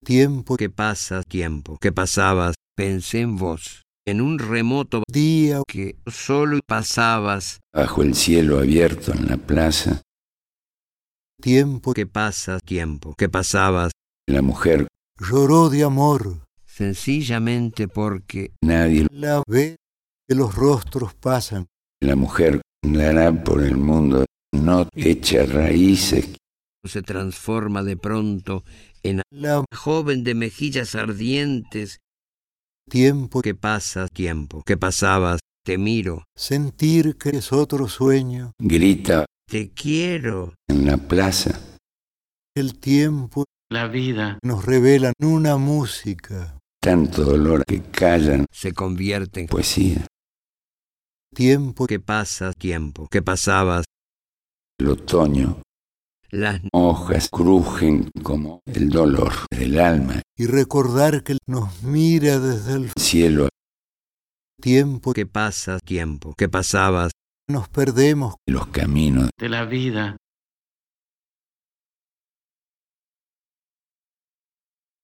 Tiempo que pasa, tiempo que pasabas, pensé en vos, en un remoto día que solo pasabas. Bajo el cielo abierto en la plaza, tiempo Que pasa, tiempo que pasabas, la mujer lloró de amor. sencillamente porque nadie, La ve que los rostros pasan. la mujer andará por el mundo, no echa raíces, se transforma de pronto en La joven de mejillas ardientes. tiempo Que pasa, tiempo que pasabas, te miro, sentir que es otro sueño. grita te quiero. en la plaza, El tiempo La vida nos revela una música. tanto dolor que callan se convierte en poesía. Tiempo que pasa, tiempo que pasabas, El otoño, las hojas crujen como el dolor del alma, y recordar que nos mira desde el cielo, tiempo que pasa, tiempo que pasabas, nos perdemos. los caminos de la vida